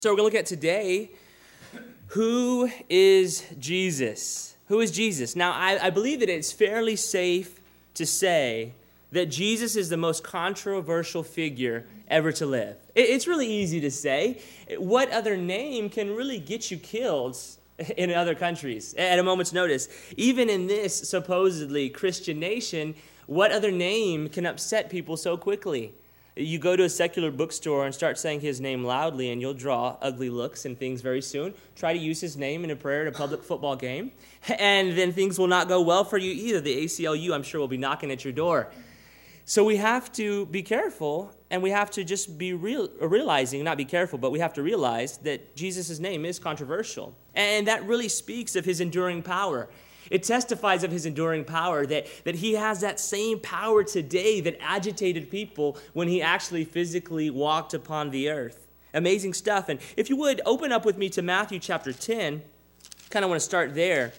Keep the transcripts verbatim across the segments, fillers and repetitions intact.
So we're going to look at today, who is Jesus? Who is Jesus? Now, I, I believe that it's fairly safe to say that Jesus is the most controversial figure ever to live. It, it's really easy to say. What other name can really get you killed in other countries at a moment's notice? Even in this supposedly Christian nation, what other name can upset people so quickly? You go to a secular bookstore and start saying his name loudly, and you'll draw ugly looks and things very soon. Try to use his name in a prayer at a public football game, and then things will not go well for you either. The A C L U, I'm sure, will be knocking at your door. So we have to be careful, and we have to just be real, realizing, not be careful, but we have to realize that Jesus' name is controversial. And that really speaks of his enduring power. It testifies of his enduring power, that, that he has that same power today that agitated people when he actually physically walked upon the earth. Amazing stuff. And if you would, open up with me to Matthew chapter ten. Kind of want to start there.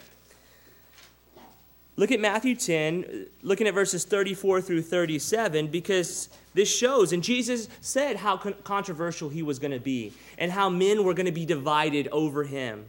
Look at Matthew ten, looking at verses thirty-four through thirty-seven, because this shows, and Jesus said how con- controversial he was going to be, and how men were going to be divided over him.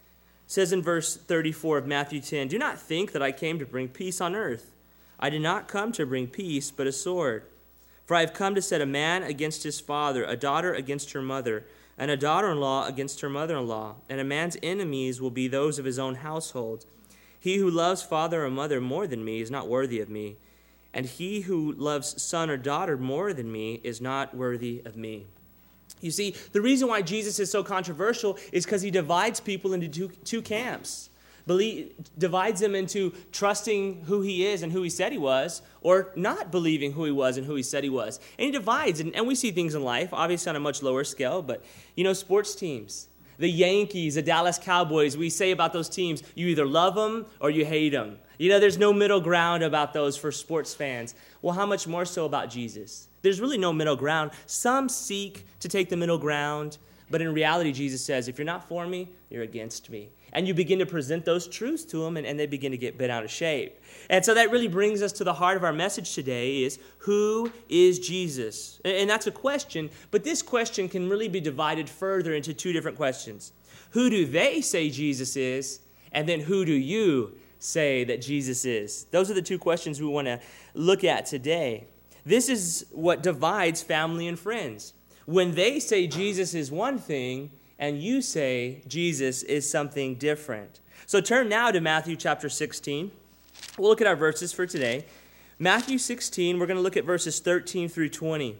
It says in verse thirty-four of Matthew ten, "Do not think that I came to bring peace on earth. I did not come to bring peace, but a sword. For I have come to set a man against his father, a daughter against her mother, and a daughter-in-law against her mother-in-law. And a man's enemies will be those of his own household. He who loves father or mother more than me is not worthy of me, and he who loves son or daughter more than me is not worthy of me." You see, the reason why Jesus is so controversial is because he divides people into two, two camps. Believe, divides them into trusting who he is and who he said he was, or not believing who he was and who he said he was. And he divides, and, and we see things in life, obviously on a much lower scale, but, you know, sports teams. The Yankees, the Dallas Cowboys, we say about those teams, you either love them or you hate them. You know, there's no middle ground about those for sports fans. Well, how much more so about Jesus? There's really no middle ground. Some seek to take the middle ground, but in reality, Jesus says, if you're not for me, you're against me. And you begin to present those truths to them, and, and they begin to get bent out of shape. And so that really brings us to the heart of our message today is, who is Jesus? And, and that's a question, but this question can really be divided further into two different questions. Who do they say Jesus is? And then who do you say that Jesus is? Those are the two questions we want to look at today. This is what divides family and friends. When they say Jesus is one thing, and you say Jesus is something different. So turn now to Matthew chapter sixteen. We'll look at our verses for today. Matthew sixteen, we're going to look at verses thirteen through twenty.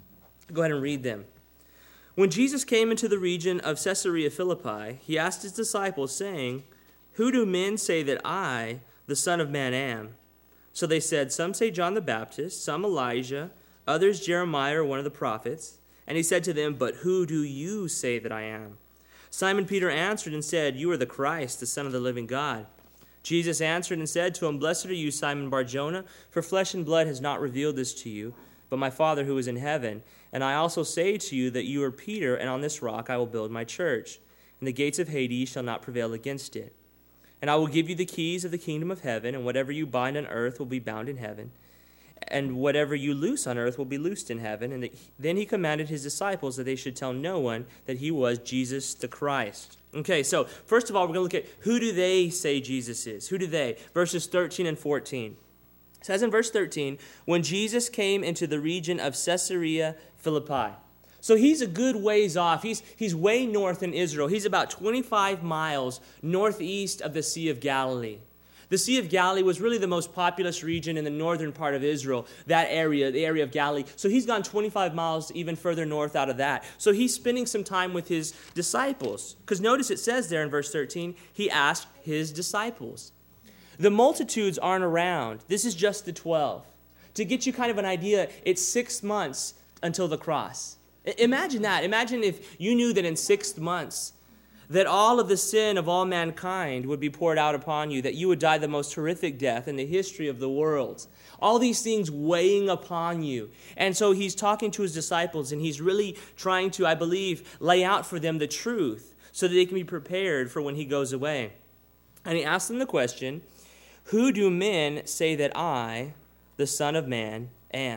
Go ahead and read them. "When Jesus came into the region of Caesarea Philippi, he asked his disciples, saying, 'Who do men say that I, the Son of Man, am?' So they said, 'Some say John the Baptist, some Elijah, others Jeremiah or one of the prophets.' And he said to them, 'But who do you say that I am?' Simon Peter answered and said, 'You are the Christ, the Son of the living God.' Jesus answered and said to him, 'Blessed are you, Simon Bar-Jonah, for flesh and blood has not revealed this to you, but my Father who is in heaven. And I also say to you that you are Peter, and on this rock I will build my church, and the gates of Hades shall not prevail against it. And I will give you the keys of the kingdom of heaven, and whatever you bind on earth will be bound in heaven, and whatever you loose on earth will be loosed in heaven.' And then he commanded his disciples that they should tell no one that he was Jesus the Christ." Okay, so first of all, we're going to look at who do they say Jesus is? Who do they? Verses thirteen and fourteen. It says in verse thirteen, "When Jesus came into the region of Caesarea Philippi." So he's a good ways off. He's, he's way north in Israel. He's about twenty-five miles northeast of the Sea of Galilee. The Sea of Galilee was really the most populous region in the northern part of Israel, that area, the area of Galilee. So he's gone twenty-five miles even further north out of that. So he's spending some time with his disciples. Because notice it says there in verse thirteen, he asked his disciples. The multitudes aren't around. This is just the twelve. To get you kind of an idea, it's six months until the cross. Imagine that. Imagine if you knew that in six months, that all of the sin of all mankind would be poured out upon you, that you would die the most horrific death in the history of the world. All these things weighing upon you. And so he's talking to his disciples, and he's really trying to, I believe, lay out for them the truth so that they can be prepared for when he goes away. And he asks them the question, "Who do men say that I, the Son of Man, am?"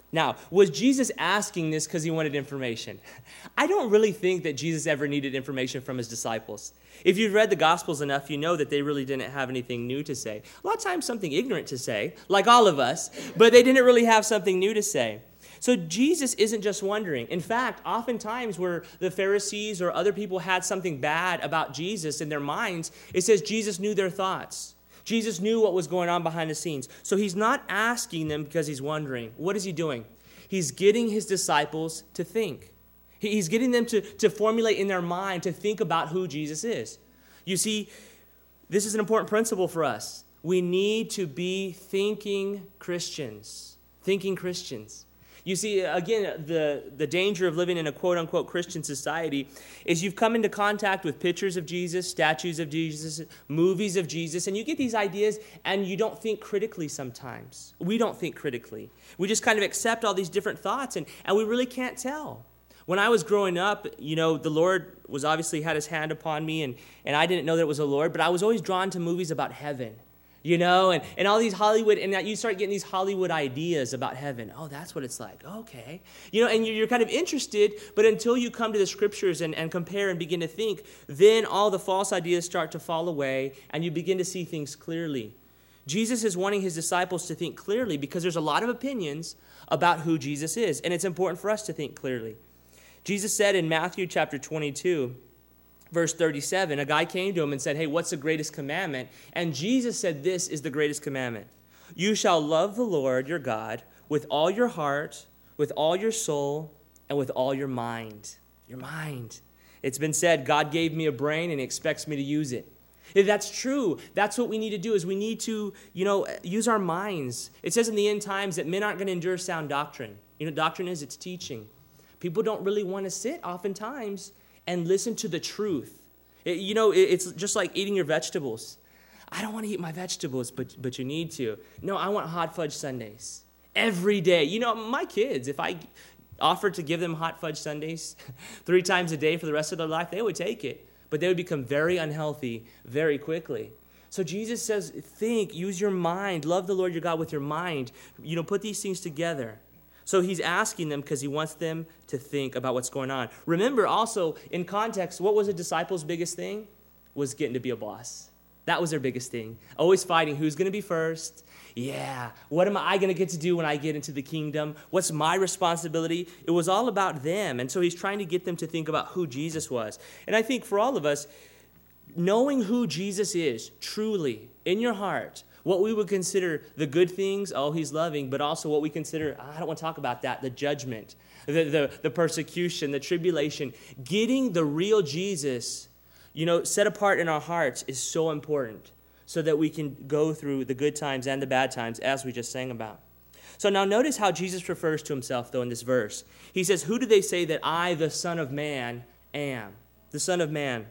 Now, was Jesus asking this because he wanted information? I don't really think that Jesus ever needed information from his disciples. If you've read the Gospels enough, you know that they really didn't have anything new to say. A lot of times something ignorant to say, like all of us, but they didn't really have something new to say. So Jesus isn't just wondering. In fact, oftentimes where the Pharisees or other people had something bad about Jesus in their minds, it says Jesus knew their thoughts. Jesus knew what was going on behind the scenes. So he's not asking them because he's wondering. What is he doing? He's getting his disciples to think. He's getting them to, to formulate in their mind, to think about who Jesus is. You see, this is an important principle for us. We need to be thinking Christians. Thinking Christians. You see, again, the, the danger of living in a quote-unquote Christian society is you've come into contact with pictures of Jesus, statues of Jesus, movies of Jesus, and you get these ideas and you don't think critically sometimes. We don't think critically. We just kind of accept all these different thoughts, and, and we really can't tell. When I was growing up, you know, the Lord was obviously had his hand upon me, and, and I didn't know that it was the Lord, but I was always drawn to movies about heaven. You know, and, and all these Hollywood, and you start getting these Hollywood ideas about heaven. Oh, that's what it's like. Okay. You know, and you're, you're kind of interested, but until you come to the scriptures and, and compare and begin to think, then all the false ideas start to fall away, and you begin to see things clearly. Jesus is wanting his disciples to think clearly because there's a lot of opinions about who Jesus is, and it's important for us to think clearly. Jesus said in Matthew chapter twenty-two, verse thirty-seven, a guy came to him and said, hey, what's the greatest commandment? And Jesus said, this is the greatest commandment. You shall love the Lord your God with all your heart, with all your soul, and with all your mind. Your mind. It's been said, God gave me a brain and he expects me to use it. If that's true, that's what we need to do is we need to, you know, use our minds. It says in the end times that men aren't going to endure sound doctrine. You know, doctrine is, it's teaching. People don't really want to sit oftentimes and listen to the truth. It, you know, it, it's just like eating your vegetables. I don't want to eat my vegetables, but but you need to. No, I want hot fudge sundaes every day. You know, my kids, if I offered to give them hot fudge sundaes three times a day for the rest of their life, they would take it. But they would become very unhealthy very quickly. So Jesus says, think, use your mind, love the Lord your God with your mind. You know, put these things together. So he's asking them because he wants them to think about what's going on. Remember also, in context, what was the disciples' biggest thing? Was getting to be a boss. That was their biggest thing. Always fighting who's going to be first. Yeah, what am I going to get to do when I get into the kingdom? What's my responsibility? It was all about them. And so he's trying to get them to think about who Jesus was. And I think for all of us, knowing who Jesus is truly in your heart, what we would consider the good things, oh, he's loving, but also what we consider, I don't want to talk about that, the judgment, the, the, the persecution, the tribulation. Getting the real Jesus, you know, set apart in our hearts is so important so that we can go through the good times and the bad times as we just sang about. So now notice how Jesus refers to himself, though, in this verse. He says, who do they say that I, the Son of Man, am? The Son of Man.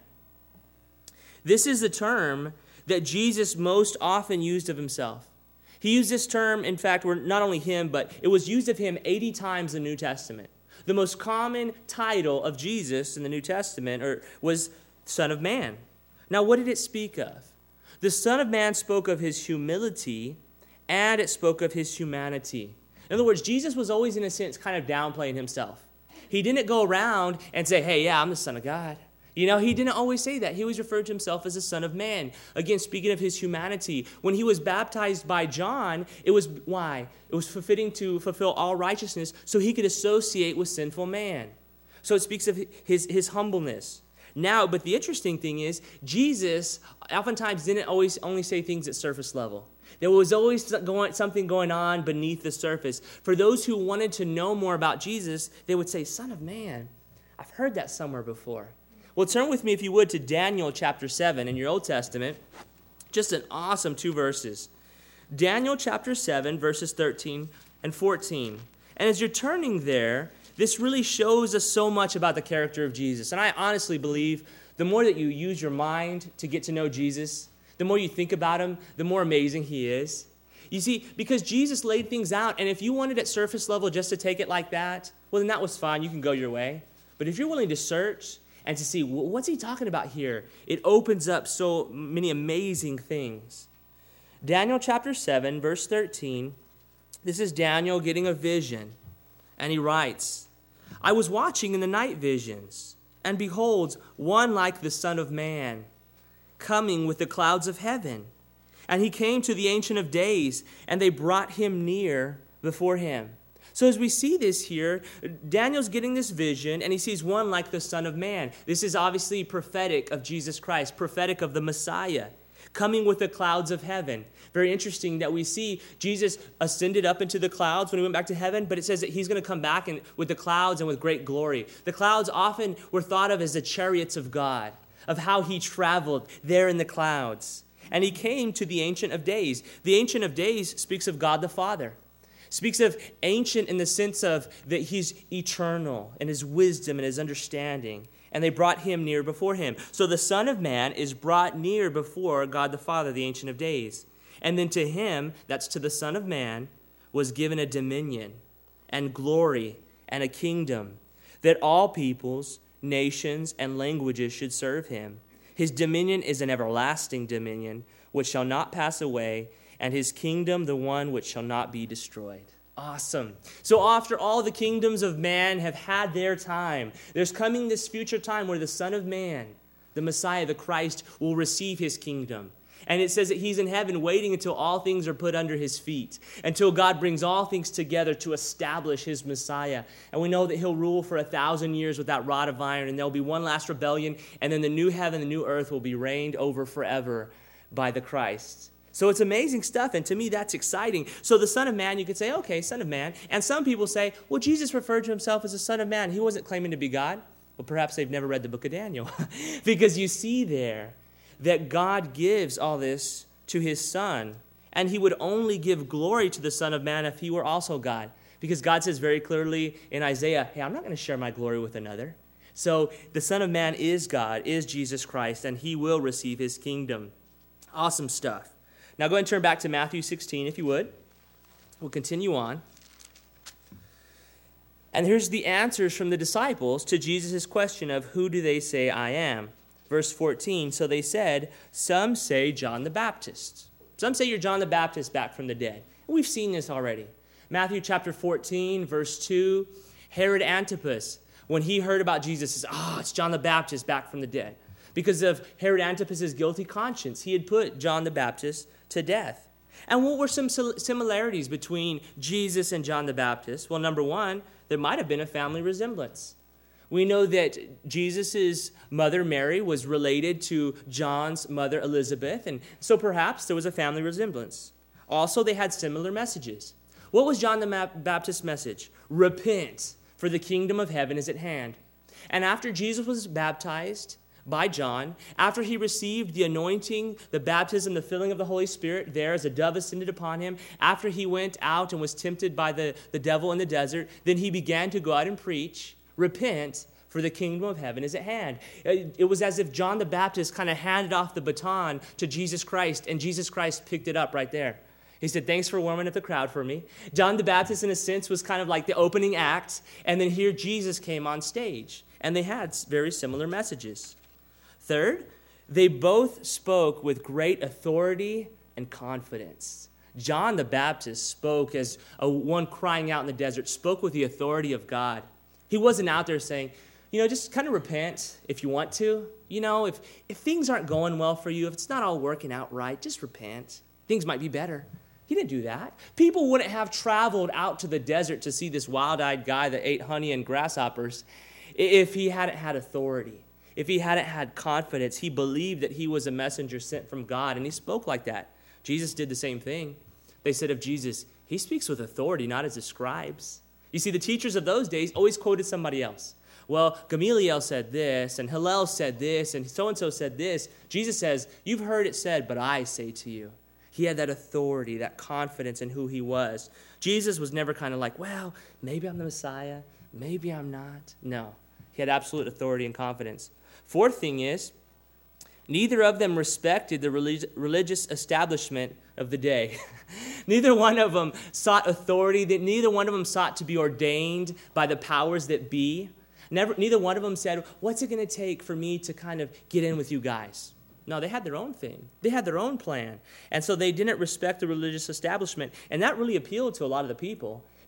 This is the term that Jesus most often used of himself. He used this term, in fact, not only him, but it was used of him eighty times in the New Testament. The most common title of Jesus in the New Testament or, was Son of Man. Now, what did it speak of? The Son of Man spoke of his humility, and it spoke of his humanity. In other words, Jesus was always, in a sense, kind of downplaying himself. He didn't go around and say, hey, yeah, I'm the Son of God. You know, he didn't always say that. He always referred to himself as the Son of Man. Again, speaking of his humanity, when he was baptized by John, it was, why? It was fitting to fulfill all righteousness so he could associate with sinful man. So it speaks of his, his humbleness. Now, but the interesting thing is, Jesus oftentimes didn't always only say things at surface level. There was always going, something going on beneath the surface. For those who wanted to know more about Jesus, they would say, Son of Man. I've heard that somewhere before. Well, turn with me, if you would, to Daniel chapter seven in your Old Testament. Just an awesome two verses. Daniel chapter seven, verses thirteen and fourteen. And as you're turning there, this really shows us so much about the character of Jesus. And I honestly believe the more that you use your mind to get to know Jesus, the more you think about him, the more amazing he is. You see, because Jesus laid things out, and if you wanted at surface level just to take it like that, well, then that was fine. You can go your way. But if you're willing to search and to see, what's he talking about here? It opens up so many amazing things. Daniel chapter seven, verse thirteen. This is Daniel getting a vision. And he writes, I was watching in the night visions, and behold, one like the Son of Man, coming with the clouds of heaven. And he came to the Ancient of Days, and they brought him near before him. So as we see this here, Daniel's getting this vision, and he sees one like the Son of Man. This is obviously prophetic of Jesus Christ, prophetic of the Messiah, coming with the clouds of heaven. Very interesting that we see Jesus ascended up into the clouds when he went back to heaven, but it says that he's going to come back and, with the clouds and with great glory. The clouds often were thought of as the chariots of God, of how he traveled there in the clouds. And he came to the Ancient of Days. The Ancient of Days speaks of God the Father. Speaks of ancient in the sense of that he's eternal in his wisdom and his understanding. And they brought him near before him. So the Son of Man is brought near before God the Father, the Ancient of Days. And then to him, that's to the Son of Man, was given a dominion and glory and a kingdom, that all peoples, nations, and languages should serve him. His dominion is an everlasting dominion, which shall not pass away, and his kingdom the one which shall not be destroyed. Awesome. So after all the kingdoms of man have had their time, there's coming this future time where the Son of Man, the Messiah, the Christ, will receive his kingdom. And it says that he's in heaven waiting until all things are put under his feet, until God brings all things together to establish his Messiah. And we know that he'll rule for a thousand years with that rod of iron, and there'll be one last rebellion, and then the new heaven, the new earth will be reigned over forever by the Christ. So it's amazing stuff, and to me, that's exciting. So the Son of Man, you could say, okay, Son of Man. And some people say, well, Jesus referred to himself as the Son of Man. He wasn't claiming to be God. Well, perhaps they've never read the book of Daniel, because you see there that God gives all this to his Son, and he would only give glory to the Son of Man if he were also God, because God says very clearly in Isaiah, hey, I'm not going to share my glory with another. So the Son of Man is God, is Jesus Christ, and he will receive his kingdom. Awesome stuff. Now go ahead and turn back to Matthew sixteen, if you would. We'll continue on. And here's the answers from the disciples to Jesus' question of, who do they say I am? Verse fourteen, so they said, some say John the Baptist. Some say you're John the Baptist back from the dead. And we've seen this already. Matthew chapter fourteen, verse two, Herod Antipas, when he heard about Jesus, says, oh, it's John the Baptist back from the dead. Because of Herod Antipas' guilty conscience, he had put John the Baptist to death. And what were some similarities between Jesus and John the Baptist? Well, number one, there might have been a family resemblance. We know that Jesus' mother, Mary, was related to John's mother, Elizabeth, and so perhaps there was a family resemblance. Also, they had similar messages. What was John the Baptist's message? Repent, for the kingdom of heaven is at hand. And after Jesus was baptized by John, after he received the anointing, the baptism, the filling of the Holy Spirit there as a dove ascended upon him, after he went out and was tempted by the, the devil in the desert, then he began to go out and preach, repent, for the kingdom of heaven is at hand. It was as if John the Baptist kind of handed off the baton to Jesus Christ, and Jesus Christ picked it up right there. He said, thanks for warming up the crowd for me. John the Baptist, in a sense, was kind of like the opening act, and then here Jesus came on stage, and they had very similar messages. Third, they both spoke with great authority and confidence. John the Baptist spoke as a one crying out in the desert, spoke with the authority of God. He wasn't out there saying, you know, just kind of repent if you want to. You know, if, if things aren't going well for you, if it's not all working out right, just repent. Things might be better. He didn't do that. People wouldn't have traveled out to the desert to see this wild-eyed guy that ate honey and grasshoppers if he hadn't had authority. If he hadn't had confidence, he believed that he was a messenger sent from God, and he spoke like that. Jesus did the same thing. They said of Jesus, he speaks with authority, not as the scribes. You see, the teachers of those days always quoted somebody else. Well, Gamaliel said this, and Hillel said this, and so-and-so said this. Jesus says, you've heard it said, but I say to you. He had that authority, that confidence in who he was. Jesus was never kind of like, well, maybe I'm the Messiah, maybe I'm not. No, he had absolute authority and confidence. Fourth thing is, neither of them respected the relig- religious establishment of the day. Neither one of them sought authority. That neither one of them sought to be ordained by the powers that be. Never, neither one of them said, what's it going to take for me to kind of get in with you guys? No, they had their own thing. They had their own plan. And so they didn't respect the religious establishment. And that really appealed to a lot of the people,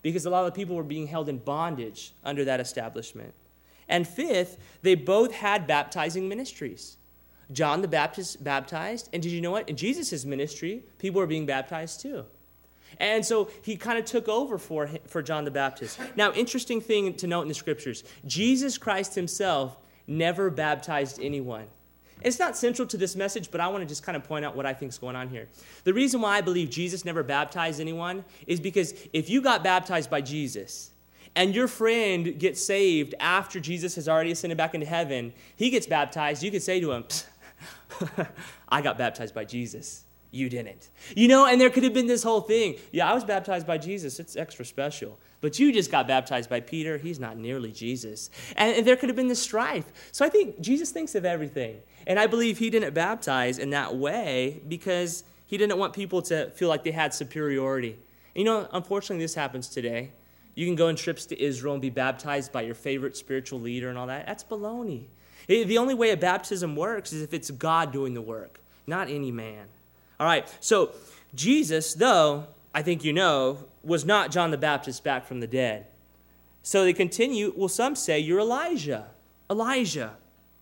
because a lot of the people were being held in bondage under that establishment. And fifth, they both had baptizing ministries. John the Baptist baptized, and did you know what? In Jesus' ministry, people were being baptized too. And so he kind of took over for, for John the Baptist. Now, interesting thing to note in the scriptures, Jesus Christ himself never baptized anyone. It's not central to this message, but I want to just kind of point out what I think is going on here. The reason why I believe Jesus never baptized anyone is because if you got baptized by Jesus and your friend gets saved after Jesus has already ascended back into heaven, he gets baptized, you could say to him, I got baptized by Jesus. You didn't. You know, and there could have been this whole thing. Yeah, I was baptized by Jesus. It's extra special. But you just got baptized by Peter. He's not nearly Jesus. And, and there could have been this strife. So I think Jesus thinks of everything. And I believe he didn't baptize in that way because he didn't want people to feel like they had superiority. And you know, unfortunately, this happens today. You can go on trips to Israel and be baptized by your favorite spiritual leader and all that. That's baloney. The only way a baptism works is if it's God doing the work, not any man. All right, so Jesus, though, I think you know, was not John the Baptist back from the dead. So they continue, well, some say you're Elijah. Elijah.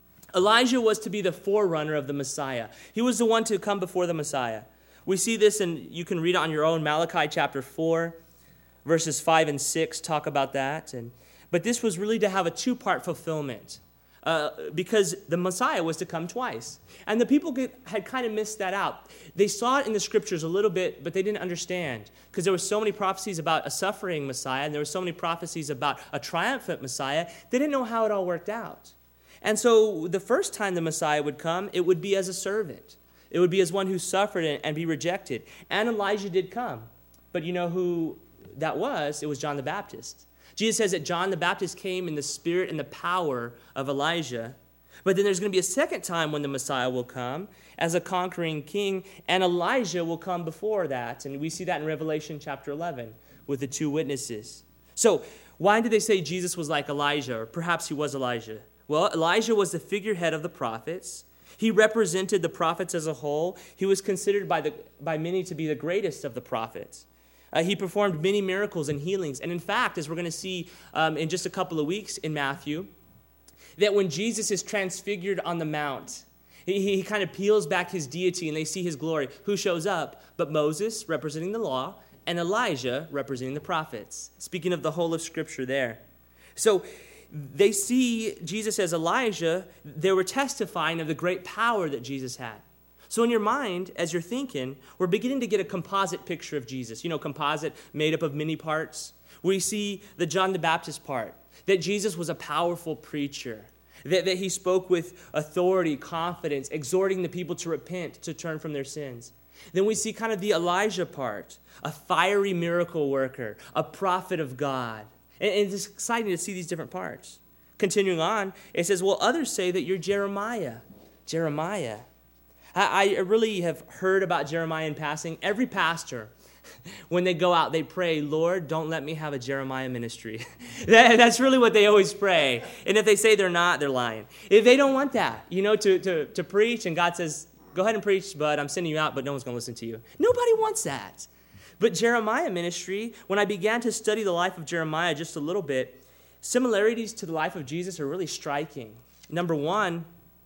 Elijah was to be the forerunner of the Messiah. He was the one to come before the Messiah. We see this, and you can read it on your own. Malachi chapter four, verses five and six talk about that. And but this was really to have a two-part fulfillment. Uh, because the Messiah was to come twice. And the people get, had kind of missed that out. They saw it in the scriptures a little bit, but they didn't understand. Because there were so many prophecies about a suffering Messiah, and there were so many prophecies about a triumphant Messiah, they didn't know how it all worked out. And so the first time the Messiah would come, it would be as a servant. It would be as one who suffered and, and be rejected. And Elijah did come. But you know who that was? It was John the Baptist. Jesus says that John the Baptist came in the spirit and the power of Elijah. But then there's going to be a second time when the Messiah will come as a conquering king, and Elijah will come before that. And we see that in Revelation chapter eleven with the two witnesses. So why did they say Jesus was like Elijah, or perhaps he was Elijah? Well, Elijah was the figurehead of the prophets. He represented the prophets as a whole. He was considered by, the, by many to be the greatest of the prophets. Uh, he performed many miracles and healings. And in fact, as we're going to see um, in just a couple of weeks in Matthew, that when Jesus is transfigured on the mount, he, he kind of peels back his deity and they see his glory. Who shows up? But Moses, representing the law, and Elijah, representing the prophets. Speaking of the whole of Scripture there. So they see Jesus as Elijah. They were testifying of the great power that Jesus had. So in your mind, as you're thinking, we're beginning to get a composite picture of Jesus. You know, composite made up of many parts. We see the John the Baptist part, that Jesus was a powerful preacher, that, that he spoke with authority, confidence, exhorting the people to repent, to turn from their sins. Then we see kind of the Elijah part, a fiery miracle worker, a prophet of God. And, and it's exciting to see these different parts. Continuing on, it says, well, others say that you're Jeremiah. Jeremiah. I really have heard about Jeremiah in passing. Every pastor, when they go out, they pray, Lord, don't let me have a Jeremiah ministry. That's really what they always pray. And if they say they're not, they're lying. If they don't want that, you know, to, to, to preach, and God says, go ahead and preach, but I'm sending you out, but no one's going to listen to you. Nobody wants that. But Jeremiah ministry, when I began to study the life of Jeremiah just a little bit, similarities to the life of Jesus are really striking. Number one,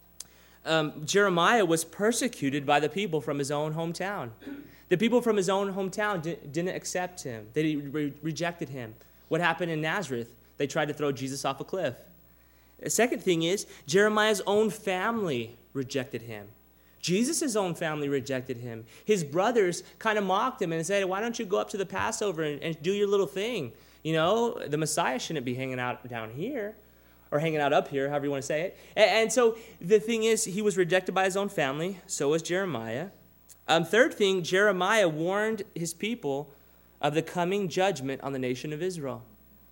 Um, Jeremiah was persecuted by the people from his own hometown. The people from his own hometown di- didn't accept him. They re- rejected him. What happened in Nazareth? They tried to throw Jesus off a cliff. The second thing is, Jeremiah's own family rejected him. Jesus' own family rejected him. His brothers kind of mocked him and said, why don't you go up to the Passover and, and do your little thing? You know, the Messiah shouldn't be hanging out down here. Or hanging out up here, however you want to say it. And, and so the thing is, he was rejected by his own family. So was Jeremiah. Um, third thing, Jeremiah warned his people of the coming judgment on the nation of Israel.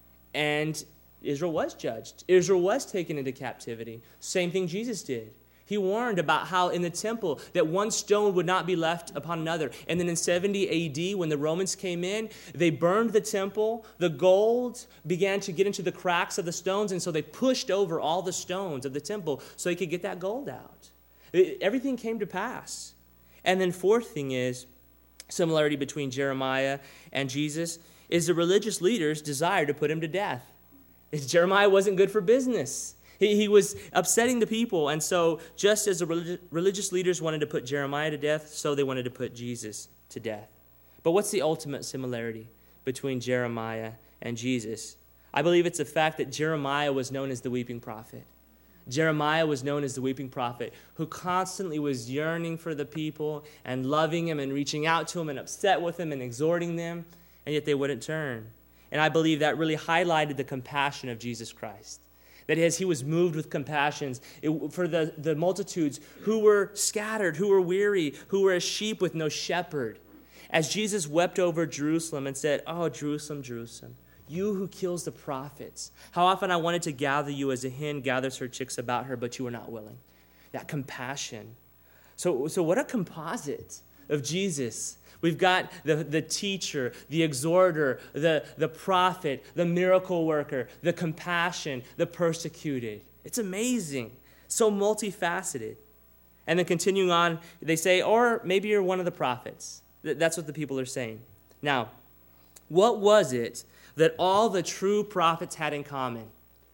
And Israel was judged. Israel was taken into captivity. Same thing Jesus did. He warned about how in the temple that one stone would not be left upon another. And then in seventy A D, when the Romans came in, they burned the temple. The gold began to get into the cracks of the stones, and so they pushed over all the stones of the temple so they could get that gold out. It, everything came to pass. And then fourth thing is, similarity between Jeremiah and Jesus is the religious leaders' desire to put him to death. Jeremiah wasn't good for business. He, he was upsetting the people. And so just as the religi- religious leaders wanted to put Jeremiah to death, so they wanted to put Jesus to death. But what's the ultimate similarity between Jeremiah and Jesus? I believe it's the fact that Jeremiah was known as the weeping prophet. Jeremiah was known as the weeping prophet who constantly was yearning for the people and loving him and reaching out to him and upset with him and exhorting them, and yet they wouldn't turn. And I believe that really highlighted the compassion of Jesus Christ. That as he was moved with compassion it, for the, the multitudes who were scattered, who were weary, who were as sheep with no shepherd. As Jesus wept over Jerusalem and said, "Oh, Jerusalem, Jerusalem, you who kills the prophets. How often I wanted to gather you as a hen gathers her chicks about her, but you were not willing." That compassion. So, so what a composite of Jesus. We've got the, the teacher, the exhorter, the, the prophet, the miracle worker, the compassion, the persecuted. It's amazing. So multifaceted. And then continuing on, they say, or maybe you're one of the prophets. That's what the people are saying. Now, what was it that all the true prophets had in common?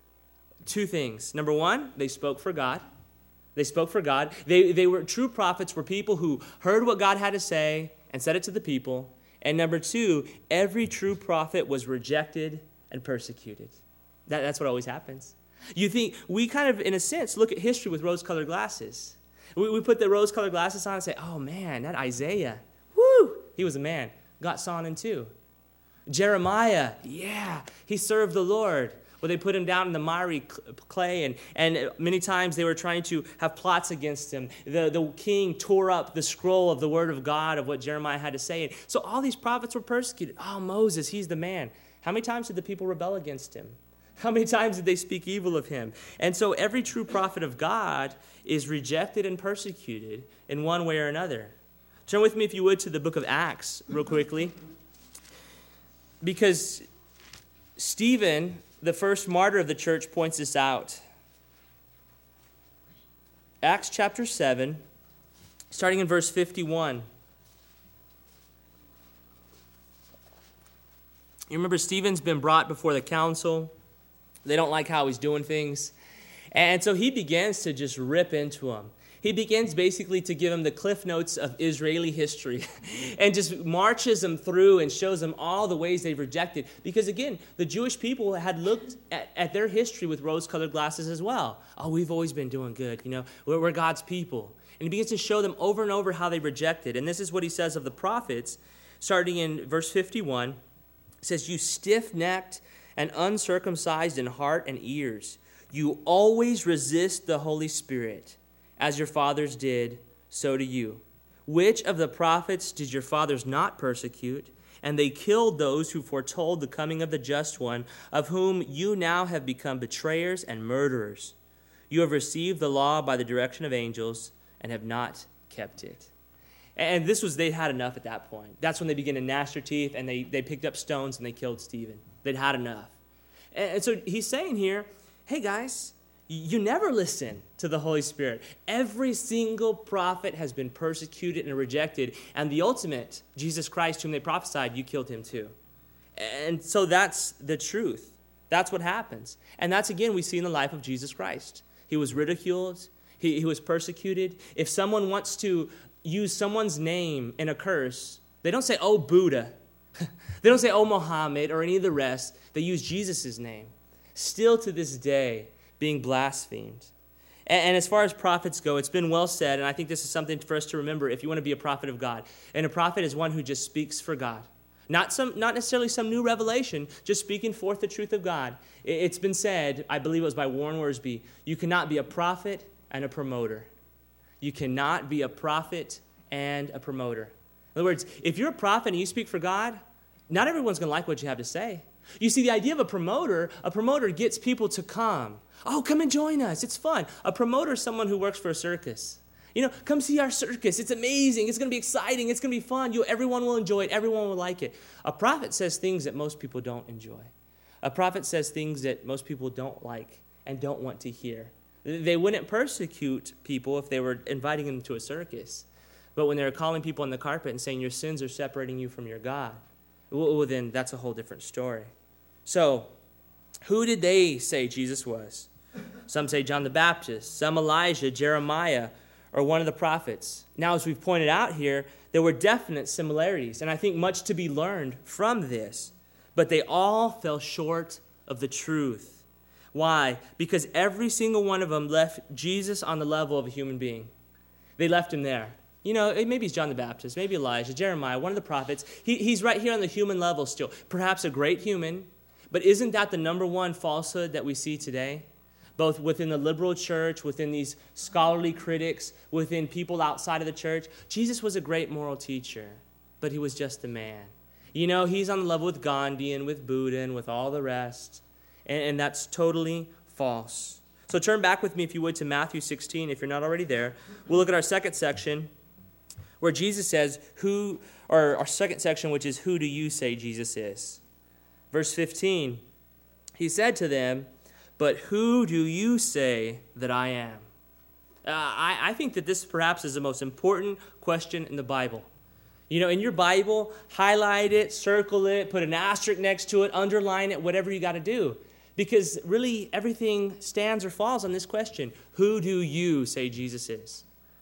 Two things. Number one, they spoke for God. They spoke for God. They, they were true prophets were people who heard what God had to say and said it to the people. And number two, every true prophet was rejected and persecuted. That, that's what always happens. You think, we kind of, in a sense, look at history with rose-colored glasses. We, we put the rose-colored glasses on and say, oh man, that Isaiah, whoo, he was a man, got sawn in two. Jeremiah, yeah, he served the Lord. Well, they put him down in the miry clay, and, and many times they were trying to have plots against him. The, the king tore up the scroll of the word of God of what Jeremiah had to say. And so all these prophets were persecuted. Oh, Moses, he's the man. How many times did the people rebel against him? How many times did they speak evil of him? And so every true prophet of God is rejected and persecuted in one way or another. Turn with me, if you would, to the book of Acts real quickly. Because Stephen, the first martyr of the church, points this out. Acts chapter seven, starting in verse fifty-one. You remember Stephen's been brought before the council. They don't like how he's doing things. And so he begins to just rip into them. He begins basically to give them the cliff notes of Israeli history and just marches them through and shows them all the ways they've rejected. Because again, the Jewish people had looked at, at their history with rose-colored glasses as well. Oh, we've always been doing good, you know, we're, we're God's people. And he begins to show them over and over how they rejected. And this is what he says of the prophets, starting in verse fifty-one. It says, "You stiff-necked and uncircumcised in heart and ears, you always resist the Holy Spirit. As your fathers did, so do you. Which of the prophets did your fathers not persecute? And they killed those who foretold the coming of the just one, of whom you now have become betrayers and murderers. You have received the law by the direction of angels and have not kept it." And this was, they had enough at that point. That's when they began to gnash their teeth, and they, they picked up stones and they killed Stephen. They'd had enough. And, and so he's saying here, hey guys, you never listen to the Holy Spirit. Every single prophet has been persecuted and rejected. And the ultimate, Jesus Christ, whom they prophesied, you killed him too. And so that's the truth. That's what happens. And that's, again, we see in the life of Jesus Christ. He was ridiculed. He, he was persecuted. If someone wants to use someone's name in a curse, they don't say, oh, Buddha. They don't say, oh, Muhammad, or any of the rest. They use Jesus' name. Still to this day, being blasphemed. And, and as far as prophets go, it's been well said, and I think this is something for us to remember if you want to be a prophet of God. And a prophet is one who just speaks for God. Not some, not necessarily some new revelation, just speaking forth the truth of God. It, it's been said, I believe it was by Warren Wiersbe, you cannot be a prophet and a promoter. You cannot be a prophet and a promoter. In other words, if you're a prophet and you speak for God, not everyone's going to like what you have to say. You see, the idea of a promoter, a promoter gets people to come. Oh, come and join us. It's fun. A promoter is someone who works for a circus. You know, come see our circus. It's amazing. It's going to be exciting. It's going to be fun. You, everyone will enjoy it. Everyone will like it. A prophet says things that most people don't enjoy. A prophet says things that most people don't like and don't want to hear. They wouldn't persecute people if they were inviting them to a circus. But when they were calling people on the carpet and saying your sins are separating you from your God, well, then that's a whole different story. So, who did they say Jesus was? Some say John the Baptist, some Elijah, Jeremiah, or one of the prophets. Now, as we've pointed out here, there were definite similarities, and I think much to be learned from this. But they all fell short of the truth. Why? Because every single one of them left Jesus on the level of a human being. They left him there. You know, maybe it's John the Baptist, maybe Elijah, Jeremiah, one of the prophets. He, he's right here on the human level still. Perhaps a great human, but isn't that the number one falsehood that we see today? Both within the liberal church, within these scholarly critics, within people outside of the church. Jesus was a great moral teacher, but he was just a man. You know, he's on the level with Gandhi and with Buddha and with all the rest, and, and that's totally false. So turn back with me, if you would, to Matthew sixteen, if you're not already there. We'll look at our second section, where Jesus says, who, or our second section, which is, who do you say Jesus is? Verse fifteen, he said to them, but who do you say that I am? Uh, I, I think that this perhaps is the most important question in the Bible. You know, in your Bible, highlight it, circle it, put an asterisk next to it, underline it, whatever you got to do. Because really everything stands or falls on this question. Who do you say Jesus is?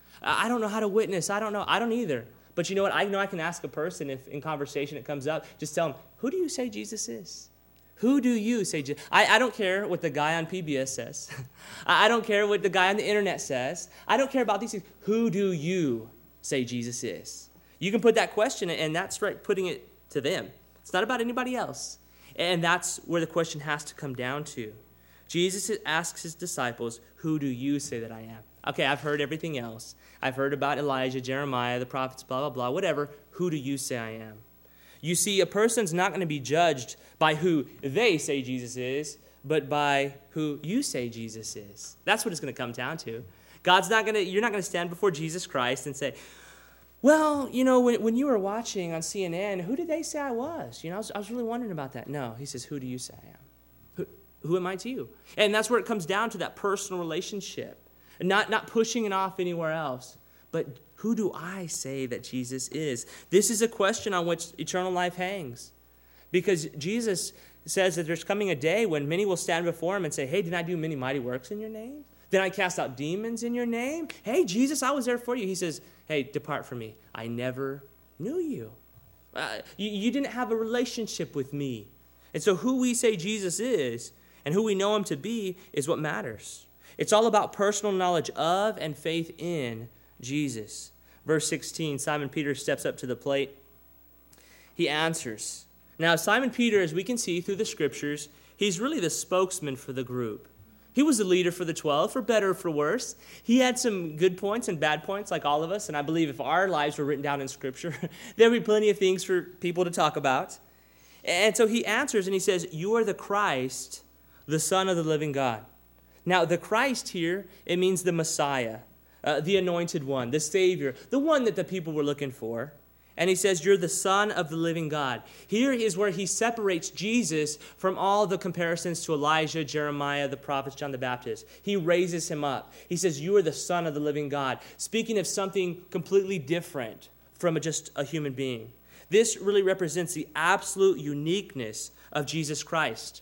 I don't know how to witness. I don't know. I don't either. But you know what? I know I can ask a person if in conversation it comes up. Just tell them, who do you say Jesus is? Who do you say Jesus? I, I don't care what the guy on P B S says. I don't care what the guy on the internet says. I don't care about these things. Who do you say Jesus is? You can put that question, and that's right, putting it to them. It's not about anybody else. And that's where the question has to come down to. Jesus asks his disciples, who do you say that I am? Okay, I've heard everything else. I've heard about Elijah, Jeremiah, the prophets, blah, blah, blah, whatever. Who do you say I am? You see, a person's not going to be judged by who they say Jesus is, but by who you say Jesus is. That's what it's going to come down to. God's not going to, you're not going to stand before Jesus Christ and say, well, you know, when, when you were watching on C N N, who did they say I was? You know, I was, I was really wondering about that. No, he says, who do you say I am? Who, who am I to you? And that's where it comes down to that personal relationship. Not, not pushing it off anywhere else, but who do I say that Jesus is? This is a question on which eternal life hangs. Because Jesus says that there's coming a day when many will stand before him and say, hey, didn't I do many mighty works in your name? Did I cast out demons in your name? Hey, Jesus, I was there for you. He says, hey, depart from me. I never knew you. Uh, you. You didn't have a relationship with me. And so who we say Jesus is and who we know him to be is what matters. It's all about personal knowledge of and faith in Jesus. Verse sixteen, Simon Peter steps up to the plate. He answers. Now, Simon Peter, as we can see through the scriptures, he's really the spokesman for the group. He was the leader for the twelve, for better or for worse. He had some good points and bad points, like all of us, and I believe if our lives were written down in Scripture, there would be plenty of things for people to talk about. And so he answers and he says, you are the Christ, the Son of the living God. Now, the Christ here, it means the Messiah, uh, the anointed one, the Savior, the one that the people were looking for. And he says, you're the Son of the living God. Here is where he separates Jesus from all the comparisons to Elijah, Jeremiah, the prophets, John the Baptist. He raises him up. He says, you are the Son of the living God. Speaking of something completely different from just a human being. This really represents the absolute uniqueness of Jesus Christ.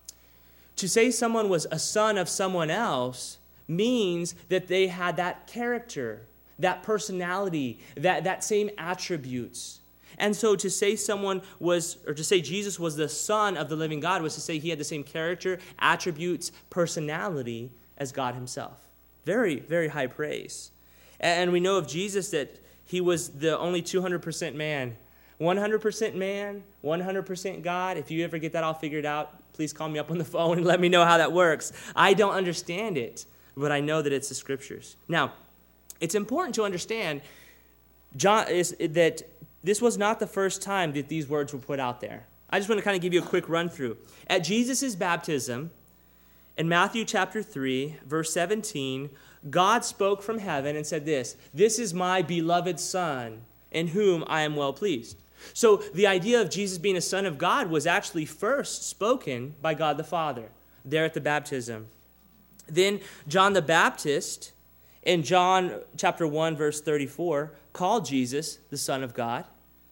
To say someone was a son of someone else means that they had that character, that personality, that, that same attributes. And so to say someone was, or to say Jesus was the Son of the living God was to say he had the same character, attributes, personality as God himself. Very, very high praise. And we know of Jesus that he was the only two hundred percent man. one hundred percent man, one hundred percent God. If you ever get that all figured out, please call me up on the phone and let me know how that works. I don't understand it, but I know that it's the scriptures. Now, it's important to understand John, is, that this was not the first time that these words were put out there. I just want to kind of give you a quick run through. At Jesus' baptism, in Matthew chapter three, verse seventeen, God spoke from heaven and said this, this is my beloved Son, in whom I am well pleased. So the idea of Jesus being a son of God was actually first spoken by God the Father there at the baptism. Then John the Baptist, in John chapter one, verse thirty-four, called Jesus the Son of God.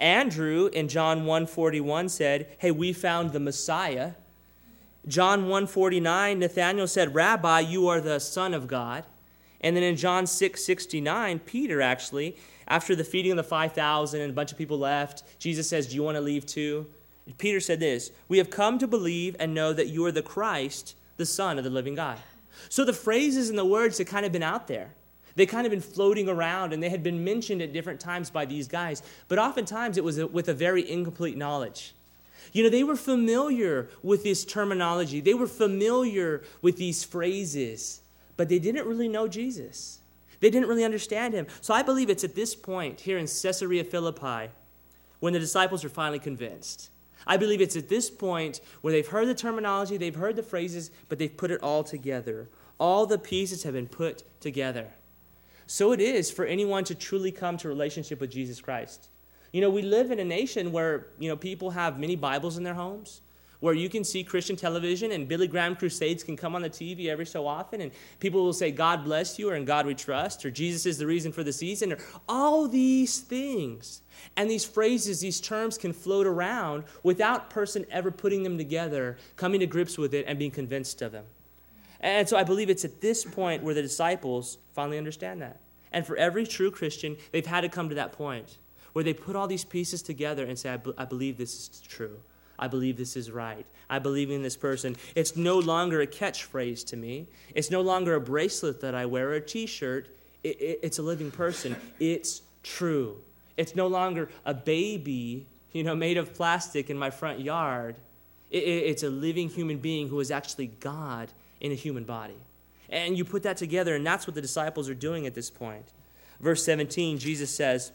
Andrew in John one forty-one said, hey, we found the Messiah. John one forty-nine, Nathanael said, Rabbi, you are the Son of God. And then in John six sixty-nine, Peter actually, after the feeding of the five thousand and a bunch of people left, Jesus says, do you want to leave too? Peter said this, we have come to believe and know that you are the Christ, the Son of the living God. So the phrases and the words had kind of been out there. They kind of been floating around, and they had been mentioned at different times by these guys. But oftentimes it was a, with a very incomplete knowledge. You know, they were familiar with this terminology. They were familiar with these phrases, but they didn't really know Jesus. They didn't really understand him. So I believe it's at this point here in Caesarea Philippi when the disciples are finally convinced. I believe it's at this point where they've heard the terminology, they've heard the phrases, but they've put it all together. All the pieces have been put together. So it is for anyone to truly come to a relationship with Jesus Christ. You know, we live in a nation where, you know, people have many Bibles in their homes, where you can see Christian television and Billy Graham crusades can come on the T V every so often, and people will say, God bless you, or in God we trust, or Jesus is the reason for the season, or all these things. And these phrases, these terms can float around without person ever putting them together, coming to grips with it, and being convinced of them. And so I believe it's at this point where the disciples finally understand that. And for every true Christian, they've had to come to that point where they put all these pieces together and say, I, be- I believe this is true. I believe this is right. I believe in this person. It's no longer a catchphrase to me. It's no longer a bracelet that I wear or a T-shirt. It, it, it's a living person. It's true. It's no longer a baby, you know, made of plastic in my front yard. It, it, it's a living human being who is actually God in a human body. And you put that together, and that's what the disciples are doing at this point. Verse seventeen, Jesus says,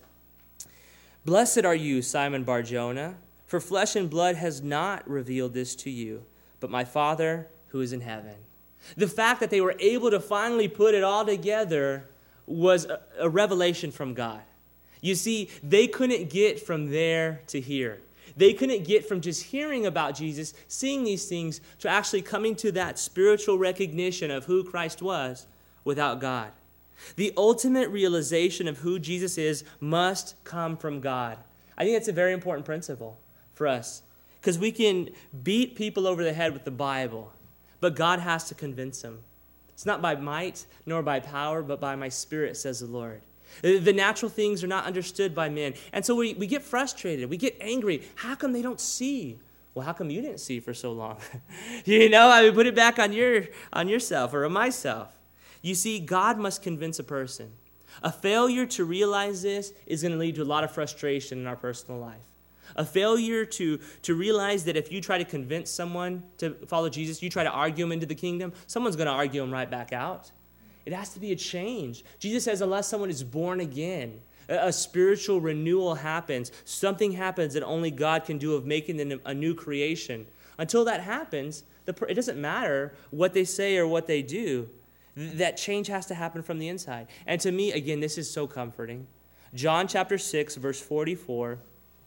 Blessed are you, Simon Bar-Jonah, for flesh and blood has not revealed this to you, but my Father who is in heaven. The fact that they were able to finally put it all together was a, a revelation from God. You see, they couldn't get from there to here. They couldn't get from just hearing about Jesus, seeing these things, to actually coming to that spiritual recognition of who Christ was without God. The ultimate realization of who Jesus is must come from God. I think that's a very important principle for us, because we can beat people over the head with the Bible, but God has to convince them. It's not by might nor by power, but by my Spirit, says the Lord. The natural things are not understood by men. And so we, we get frustrated. We get angry. How come they don't see? Well, how come you didn't see for so long? you know, I mean, put it back on your on yourself or on myself. You see, God must convince a person. A failure to realize this is going to lead to a lot of frustration in our personal life. A failure to, to realize that if you try to convince someone to follow Jesus, you try to argue them into the kingdom, someone's going to argue them right back out. It has to be a change. Jesus says unless someone is born again, a, a spiritual renewal happens. Something happens that only God can do of making them a new creation. Until that happens, the, it doesn't matter what they say or what they do. That change has to happen from the inside. And to me, again, this is so comforting. John chapter six, verse forty-four.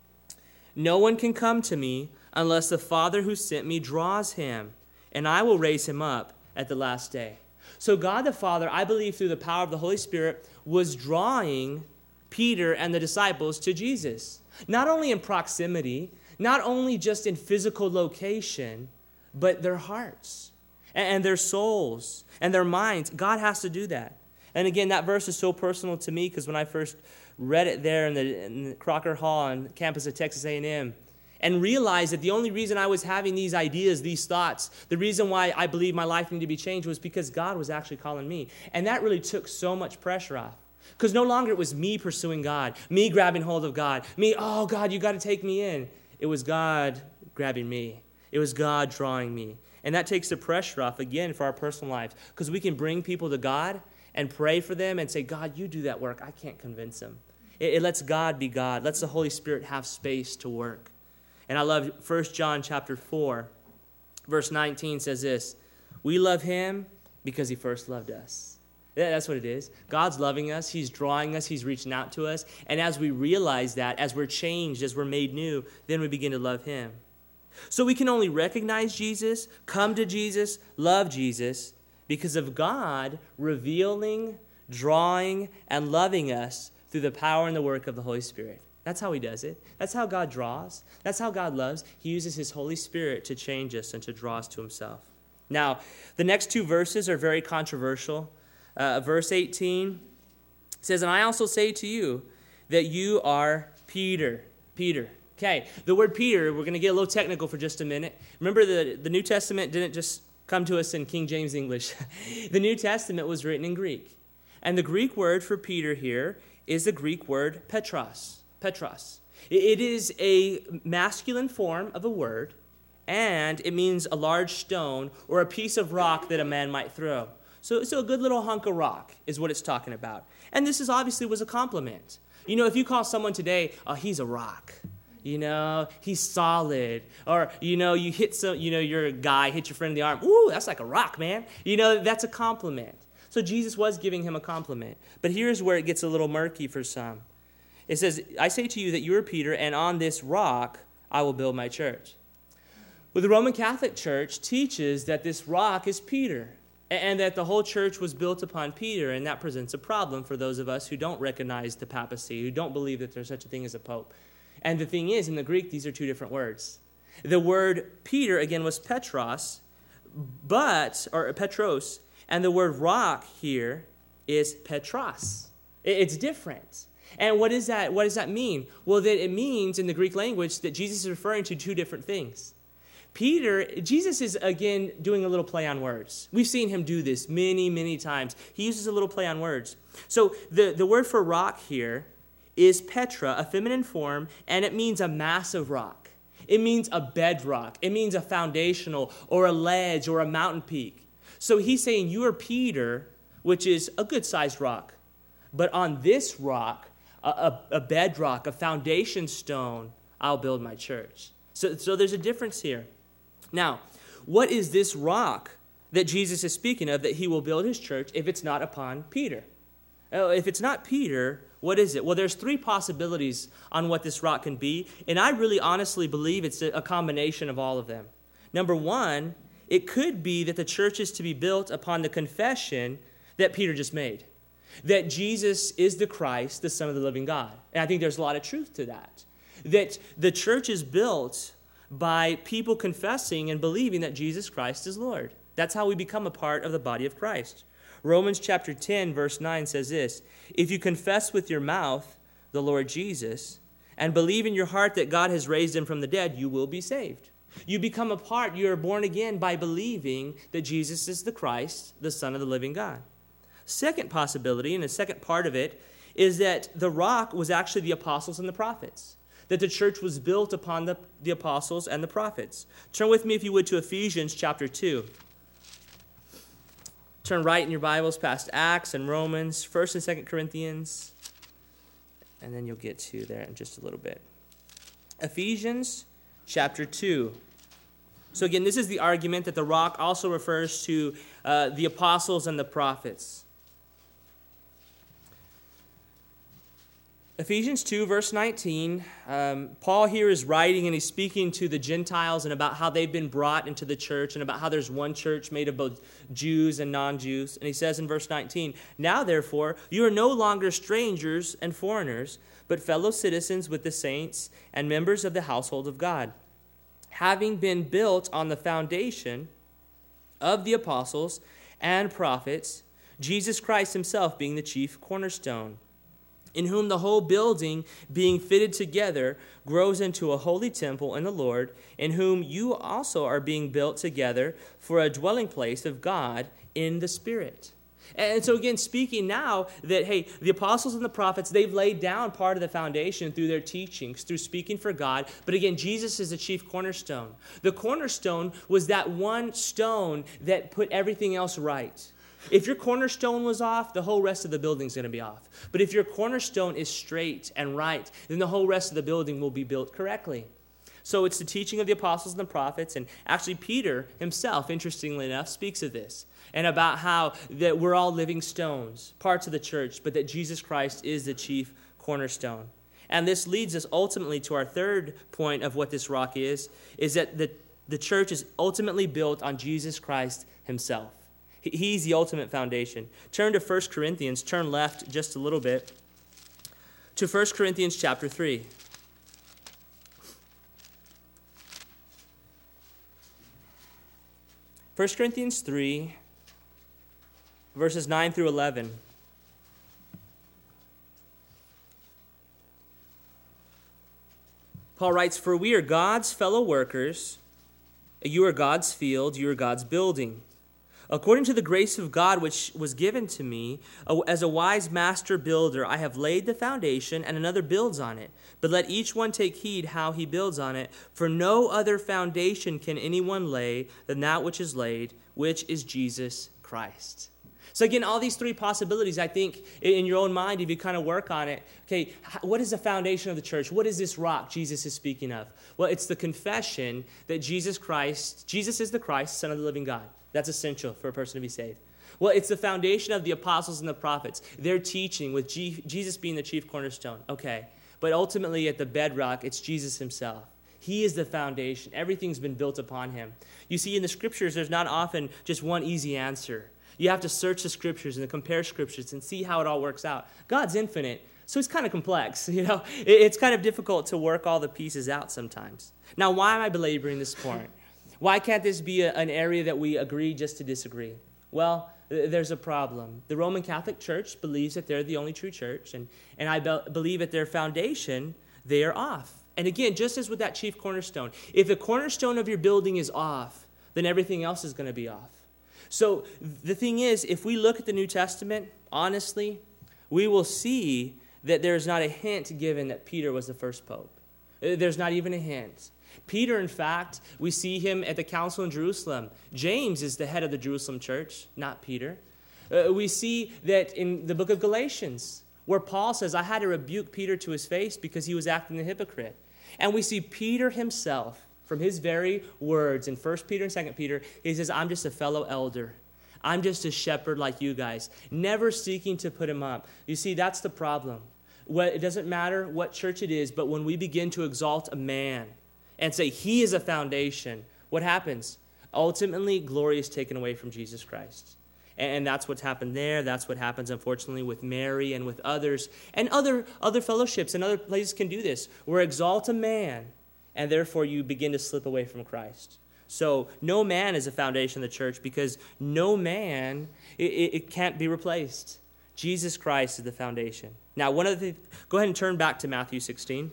No one can come to me unless the Father who sent me draws him, and I will raise him up at the last day. So God the Father, I believe through the power of the Holy Spirit, was drawing Peter and the disciples to Jesus. Not only in proximity, not only just in physical location, but their hearts and their souls and their minds. God has to do that. And again, that verse is so personal to me because when I first read it there in the, in the Crocker Hall on the campus of Texas A and M, and realized that the only reason I was having these ideas, these thoughts, the reason why I believe my life needed to be changed was because God was actually calling me. And that really took so much pressure off. Because no longer it was me pursuing God, me grabbing hold of God, me, oh, God, you got to take me in. It was God grabbing me. It was God drawing me. And that takes the pressure off, again, for our personal lives. Because we can bring people to God and pray for them and say, God, you do that work. I can't convince them. It, it lets God be God. Lets the Holy Spirit have space to work. And I love First John chapter four, verse nineteen says this, we love him because he first loved us. Yeah, that's what it is. God's loving us. He's drawing us. He's reaching out to us. And as we realize that, as we're changed, as we're made new, then we begin to love him. So we can only recognize Jesus, come to Jesus, love Jesus, because of God revealing, drawing, and loving us through the power and the work of the Holy Spirit. That's how he does it. That's how God draws. That's how God loves. He uses his Holy Spirit to change us and to draw us to himself. Now, the next two verses are very controversial. Uh, verse eighteen says, "And I also say to you that you are Peter." Peter. Okay, the word Peter, we're going to get a little technical for just a minute. Remember, the, the New Testament didn't just come to us in King James English. The New Testament was written in Greek. And the Greek word for Peter here is the Greek word Petros. Petros. It is a masculine form of a word, and it means a large stone or a piece of rock that a man might throw. So, so a good little hunk of rock is what it's talking about. And this is obviously was a compliment. You know, if you call someone today, oh, he's a rock. You know, he's solid. Or, you know, you hit some, you know, you're a guy, hit your friend in the arm. Ooh, that's like a rock, man. You know, that's a compliment. So Jesus was giving him a compliment. But here's where it gets a little murky for some. It says, "I say to you that you are Peter, and on this rock I will build my church." Well, the Roman Catholic Church teaches that this rock is Peter, and that the whole church was built upon Peter, and that presents a problem for those of us who don't recognize the papacy, who don't believe that there's such a thing as a pope. And the thing is, in the Greek, these are two different words. The word Peter, again, was Petros, but, or Petros, and the word rock here is Petros. It's different. And what is that? What does that mean? Well, that it means in the Greek language that Jesus is referring to two different things. Peter, Jesus is, again, doing a little play on words. We've seen him do this many, many times. He uses a little play on words. So the, the word for rock here is Petra, a feminine form, and it means a massive rock. It means a bedrock. It means a foundational or a ledge or a mountain peak. So he's saying you are Peter, which is a good-sized rock. But on this rock, a, a, a bedrock, a foundation stone, I'll build my church. So, so there's a difference here. Now, what is this rock that Jesus is speaking of that he will build his church if it's not upon Peter? Uh, if it's not Peter, what is it? Well, there's three possibilities on what this rock can be, and I really honestly believe it's a, a combination of all of them. Number one, it could be that the church is to be built upon the confession that Peter just made, that Jesus is the Christ, the Son of the living God. And I think there's a lot of truth to that, that the church is built by people confessing and believing that Jesus Christ is Lord. That's how we become a part of the body of Christ. Romans chapter ten, verse nine says this, "If you confess with your mouth the Lord Jesus and believe in your heart that God has raised him from the dead, you will be saved." You become a part, you are born again by believing that Jesus is the Christ, the Son of the living God. Second possibility, and the second part of it, is that the rock was actually the apostles and the prophets, that the church was built upon the, the apostles and the prophets. Turn with me, if you would, to Ephesians chapter two. Turn right in your Bibles past Acts and Romans, First and Second Corinthians, and then you'll get to there in just a little bit. Ephesians chapter two. So again, this is the argument that the rock also refers to uh, the apostles and the prophets. Ephesians two, verse nineteen, um, Paul here is writing and he's speaking to the Gentiles and about how they've been brought into the church and about how there's one church made of both Jews and non-Jews. And he says in verse nineteen, "Now therefore, you are no longer strangers and foreigners, but fellow citizens with the saints and members of the household of God, having been built on the foundation of the apostles and prophets, Jesus Christ himself being the chief cornerstone, in whom the whole building, being fitted together, grows into a holy temple in the Lord, in whom you also are being built together for a dwelling place of God in the Spirit." And so again, speaking now that, hey, the apostles and the prophets, they've laid down part of the foundation through their teachings, through speaking for God. But again, Jesus is the chief cornerstone. The cornerstone was that one stone that put everything else right. If your cornerstone was off, the whole rest of the building's going to be off. But if your cornerstone is straight and right, then the whole rest of the building will be built correctly. So it's the teaching of the apostles and the prophets, and actually Peter himself, interestingly enough, speaks of this, and about how that we're all living stones, parts of the church, but that Jesus Christ is the chief cornerstone. And this leads us ultimately to our third point of what this rock is, is that the, the church is ultimately built on Jesus Christ himself. He's the ultimate foundation. Turn to First Corinthians. Turn left just a little bit to First Corinthians chapter three. First Corinthians three, verses nine through eleven. Paul writes, "For we are God's fellow workers. You are God's field, you are God's building. According to the grace of God which was given to me, as a wise master builder, I have laid the foundation, and another builds on it. But let each one take heed how he builds on it. For no other foundation can anyone lay than that which is laid, which is Jesus Christ." So again, all these three possibilities, I think, in your own mind, if you kind of work on it, okay, what is the foundation of the church? What is this rock Jesus is speaking of? Well, it's the confession that Jesus Christ, Jesus is the Christ, Son of the living God. That's essential for a person to be saved. Well, it's the foundation of the apostles and the prophets. Their teaching, with G- Jesus being the chief cornerstone. Okay, but ultimately at the bedrock, it's Jesus himself. He is the foundation. Everything's been built upon him. You see, in the scriptures, there's not often just one easy answer. You have to search the scriptures and compare scriptures and see how it all works out. God's infinite, so it's kind of complex. You know, it's kind of difficult to work all the pieces out sometimes. Now, why am I belaboring this point? Why can't this be a, an area that we agree just to disagree? Well, th- there's a problem. The Roman Catholic Church believes that they're the only true church, and, and I be- believe at their foundation, they are off. And again, just as with that chief cornerstone, if the cornerstone of your building is off, then everything else is going to be off. So the thing is, if we look at the New Testament, honestly, we will see that there's not a hint given that Peter was the first pope. There's not even a hint. Peter, in fact, we see him at the council in Jerusalem. James is the head of the Jerusalem church, not Peter. Uh, we see that in the book of Galatians, where Paul says, I had to rebuke Peter to his face because he was acting a hypocrite. And we see Peter himself, from his very words in First Peter and Second Peter, he says, I'm just a fellow elder. I'm just a shepherd like you guys, never seeking to put him up. You see, that's the problem. What, it doesn't matter what church it is, but when we begin to exalt a man and say he is a foundation, what happens? Ultimately, glory is taken away from Jesus Christ. And that's what's happened there. That's what happens, unfortunately, with Mary and with others. And other, other fellowships and other places can do this, where exalt a man, and therefore you begin to slip away from Christ. So no man is a foundation of the church, because no man, it, it can't be replaced. Jesus Christ is the foundation. Now, one of the go ahead and turn back to Matthew sixteen,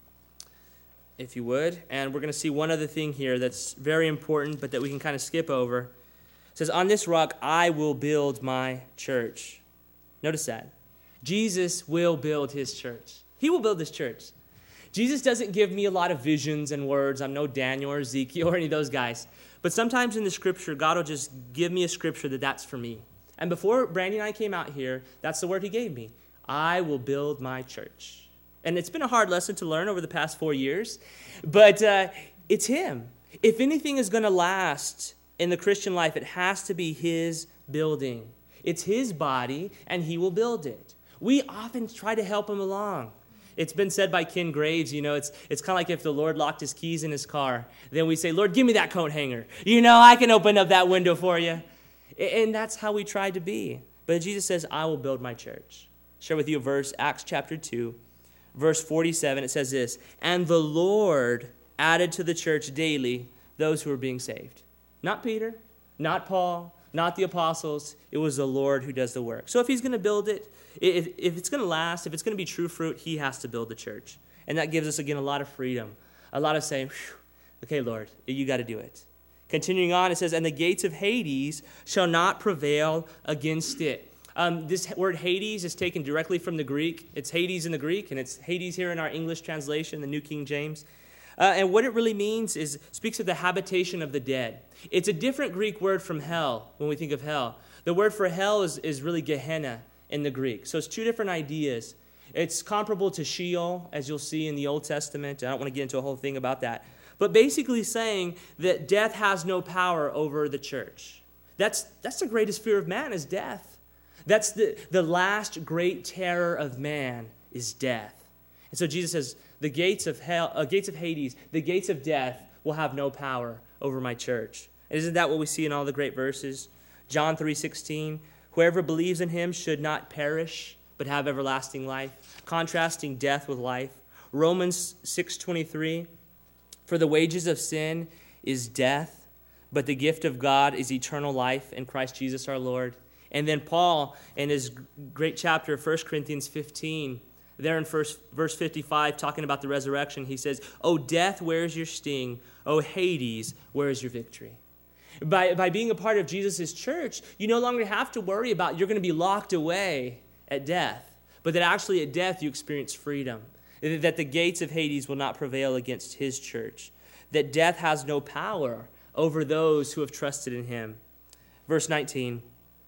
if you would. And we're going to see one other thing here that's very important, but that we can kind of skip over. It says, on this rock I will build my church. Notice that. Jesus will build his church. He will build his church. Jesus doesn't give me a lot of visions and words. I'm no Daniel or Ezekiel or any of those guys. But sometimes in the scripture, God will just give me a scripture that that's for me. And before Brandy and I came out here, that's the word he gave me. I will build my church. And it's been a hard lesson to learn over the past four years. But uh, it's him. If anything is going to last in the Christian life, it has to be his building. It's his body, and he will build it. We often try to help him along. It's been said by Ken Graves, you know, it's it's kind of like if the Lord locked his keys in his car. Then we say, Lord, give me that coat hanger. You know, I can open up that window for you. And that's how we try to be. But Jesus says, I will build my church. I'll share with you a verse, Acts chapter two, verse forty-seven. It says this, and the Lord added to the church daily those who were being saved. Not Peter, not Paul, not the apostles. It was the Lord who does the work. So if he's going to build it, if, if it's going to last, if it's going to be true fruit, he has to build the church. And that gives us, again, a lot of freedom, a lot of saying, okay, Lord, you got to do it. Continuing on, it says, and the gates of Hades shall not prevail against it. Um, this word Hades is taken directly from the Greek. It's Hades in the Greek, and it's Hades here in our English translation, the New King James. Uh, and what it really means is, speaks of the habitation of the dead. It's a different Greek word from hell when we think of hell. The word for hell is, is really Gehenna in the Greek. So it's two different ideas. It's comparable to Sheol, as you'll see in the Old Testament. I don't want to get into a whole thing about that. But basically saying that death has no power over the church. That's, that's the greatest fear of man, is death. That's the, the last great terror of man, is death. And so Jesus says, the gates of hell, uh, gates of Hades, the gates of death will have no power over my church. And isn't that what we see in all the great verses? John three sixteen, whoever believes in him should not perish, but have everlasting life, contrasting death with life. Romans six twenty-three, for the wages of sin is death, but the gift of God is eternal life in Christ Jesus our Lord. And then Paul, in his great chapter, First Corinthians fifteen, there in first, verse fifty-five, talking about the resurrection, he says, "O death, where is your sting? O Hades, where is your victory?" By, by being a part of Jesus' church, you no longer have to worry about you're going to be locked away at death, but that actually at death you experience freedom, that the gates of Hades will not prevail against his church, that death has no power over those who have trusted in him. Verse nineteen,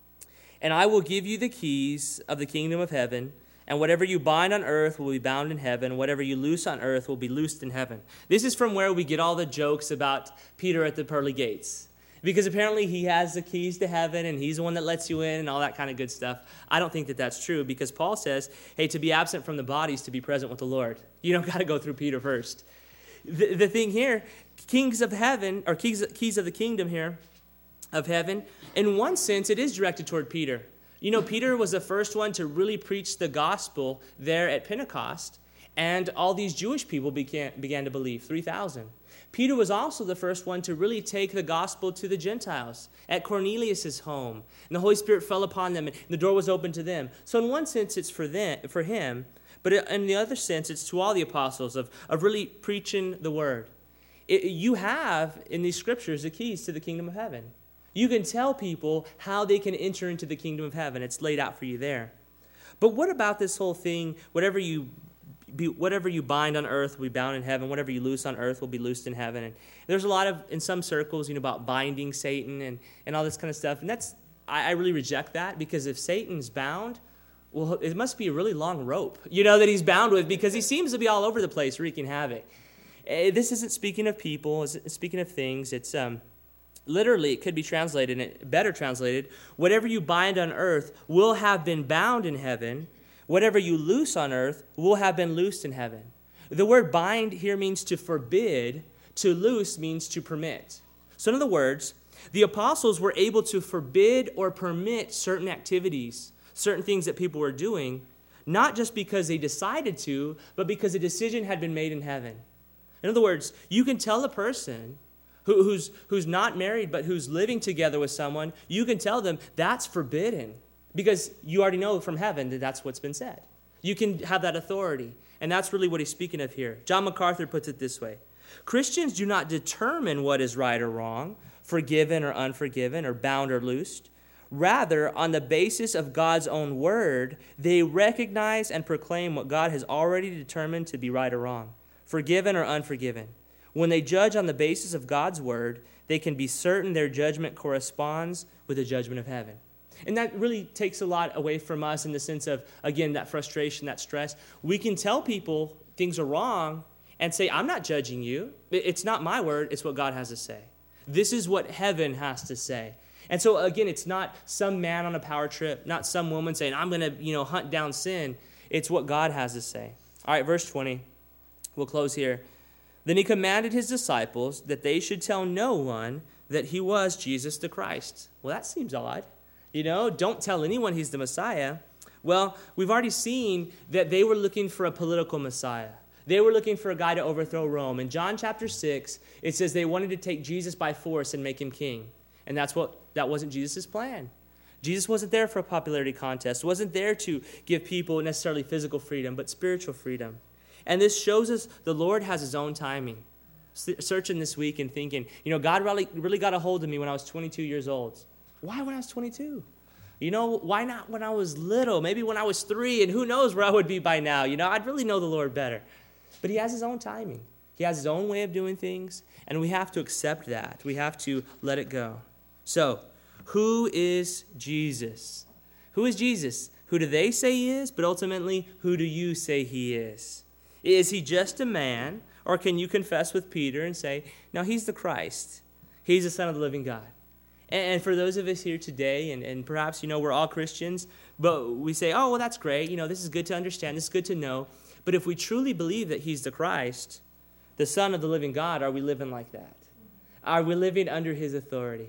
"And I will give you the keys of the kingdom of heaven, and whatever you bind on earth will be bound in heaven. Whatever you loose on earth will be loosed in heaven." This is from where we get all the jokes about Peter at the pearly gates. Because apparently he has the keys to heaven and he's the one that lets you in and all that kind of good stuff. I don't think that that's true, because Paul says, hey, to be absent from the body is to be present with the Lord. You don't got to go through Peter first. The, the thing here, kings of heaven, or keys, keys of the kingdom here, of heaven, in one sense it is directed toward Peter. You know, Peter was the first one to really preach the gospel there at Pentecost, and all these Jewish people began, began to believe, three thousand. Peter was also the first one to really take the gospel to the Gentiles at Cornelius' home. And the Holy Spirit fell upon them, and the door was open to them. So in one sense, it's for them, for him, but in the other sense, it's to all the apostles of, of really preaching the word. It, you have, in these scriptures, the keys to the kingdom of heaven. You can tell people how they can enter into the kingdom of heaven. It's laid out for you there. But what about this whole thing, whatever you Be, whatever you bind on earth will be bound in heaven. Whatever you loose on earth will be loosed in heaven. And there's a lot of, in some circles, you know, about binding Satan and, and all this kind of stuff. And that's, I, I really reject that, because if Satan's bound, well, it must be a really long rope, you know, that he's bound with, because he seems to be all over the place wreaking havoc. Uh, this isn't speaking of people. It's speaking of things. It's um, literally, it could be translated, better translated, whatever you bind on earth will have been bound in heaven. Whatever you loose on earth will have been loosed in heaven. The word bind here means to forbid. To loose means to permit. So in other words, the apostles were able to forbid or permit certain activities, certain things that people were doing, not just because they decided to, but because a decision had been made in heaven. In other words, you can tell a person who, who's, who's not married but who's living together with someone, you can tell them that's forbidden. Because you already know from heaven that that's what's been said. You can have that authority. And that's really what he's speaking of here. John MacArthur puts it this way. Christians do not determine what is right or wrong, forgiven or unforgiven, or bound or loosed. Rather, on the basis of God's own word, they recognize and proclaim what God has already determined to be right or wrong, forgiven or unforgiven. When they judge on the basis of God's word, they can be certain their judgment corresponds with the judgment of heaven. And that really takes a lot away from us in the sense of, again, that frustration, that stress. We can tell people things are wrong and say, I'm not judging you. It's not my word. It's what God has to say. This is what heaven has to say. And so, again, it's not some man on a power trip, not some woman saying, I'm going to, you know, hunt down sin. It's what God has to say. All right, verse twenty. We'll close here. Then he commanded his disciples that they should tell no one that he was Jesus the Christ. Well, that seems odd. You know, don't tell anyone he's the Messiah. Well, we've already seen that they were looking for a political Messiah. They were looking for a guy to overthrow Rome. In John chapter six, it says they wanted to take Jesus by force and make him king. And that's what that wasn't Jesus' plan. Jesus wasn't there for a popularity contest. Wasn't there to give people necessarily physical freedom, but spiritual freedom. And this shows us the Lord has his own timing. Searching this week and thinking, you know, God really, really got a hold of me when I was twenty-two years old. Why when I was twenty-two? You know, why not when I was little? Maybe when I was three, and who knows where I would be by now. You know, I'd really know the Lord better. But he has his own timing. He has his own way of doing things, and we have to accept that. We have to let it go. So, who is Jesus? Who is Jesus? Who do they say he is? But ultimately, who do you say he is? Is he just a man, or can you confess with Peter and say, no, he's the Christ. He's the Son of the living God. And for those of us here today, and, and perhaps, you know, we're all Christians, but we say, oh, well, that's great. You know, this is good to understand. This is good to know. But if we truly believe that he's the Christ, the Son of the living God, are we living like that? Are we living under his authority?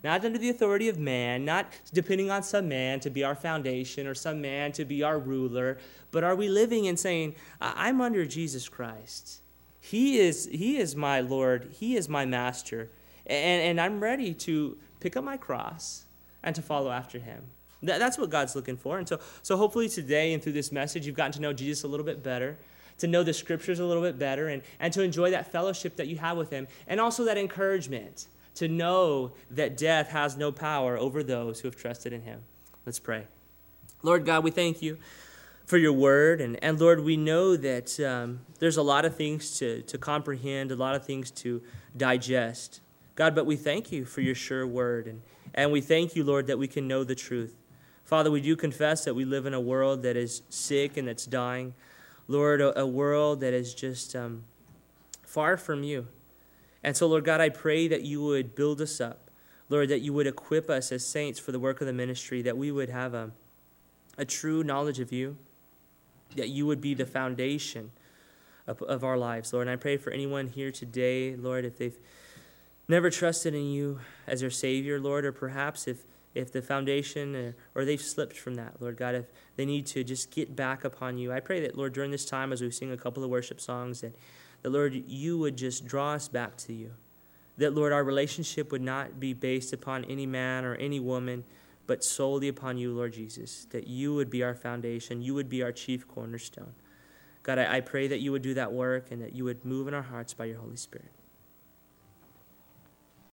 not under the authority of man, not depending on some man to be our foundation or some man to be our ruler, but are we living and saying, I'm under Jesus Christ. He is, he is my Lord. He is my master. And, and I'm ready to pick up my cross and to follow after him. That, that's what God's looking for. And so, so hopefully today and through this message, you've gotten to know Jesus a little bit better, to know the scriptures a little bit better, and, and to enjoy that fellowship that you have with him, and also that encouragement to know that death has no power over those who have trusted in him. Let's pray. Lord God, we thank you for your word. And, and Lord, we know that um, there's a lot of things to, to comprehend, a lot of things to digest. God, but we thank you for your sure word. And, and we thank you, Lord, that we can know the truth. Father, we do confess that we live in a world that is sick and that's dying. Lord, a, a world that is just um, far from you. And so, Lord God, I pray that you would build us up. Lord, that you would equip us as saints for the work of the ministry, that we would have a, a true knowledge of you, that you would be the foundation of, of our lives, Lord. And I pray for anyone here today, Lord, if they've never trusted in you as their Savior, Lord, or perhaps if If the foundation, or, or they've slipped from that, Lord God, if they need to just get back upon you, I pray that, Lord, during this time as we sing a couple of worship songs, that, that, Lord, you would just draw us back to you. That, Lord, our relationship would not be based upon any man or any woman, but solely upon you, Lord Jesus. That you would be our foundation. You would be our chief cornerstone. God, I, I pray that you would do that work and that you would move in our hearts by your Holy Spirit.